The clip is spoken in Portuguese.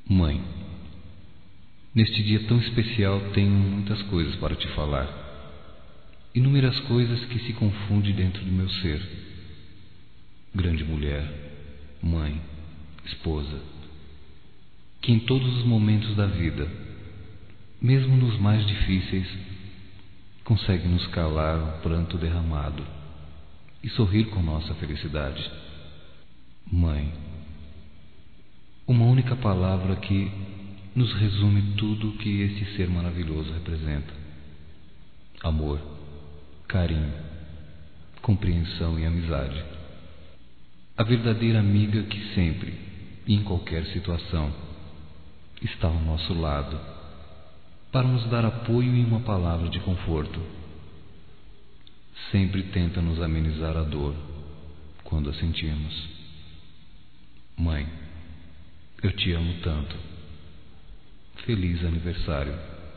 Mãe, neste dia tão especial tenho muitas coisas para te falar. Inúmeras coisas que se confundem dentro do meu ser. Grande mulher, mãe, esposa, que em todos os momentos da vida, mesmo nos mais difíceis, consegue nos calar o pranto derramado e sorrir com nossa felicidade. Mãe, uma única palavra que nos resume tudo o que esse ser maravilhoso representa: amor, carinho, compreensão e amizade. A verdadeira amiga que sempre e em qualquer situação está ao nosso lado para nos dar apoio e uma palavra de conforto. Sempre tenta nos amenizar a dor quando a sentimos. Mãe, eu te amo tanto. Feliz aniversário.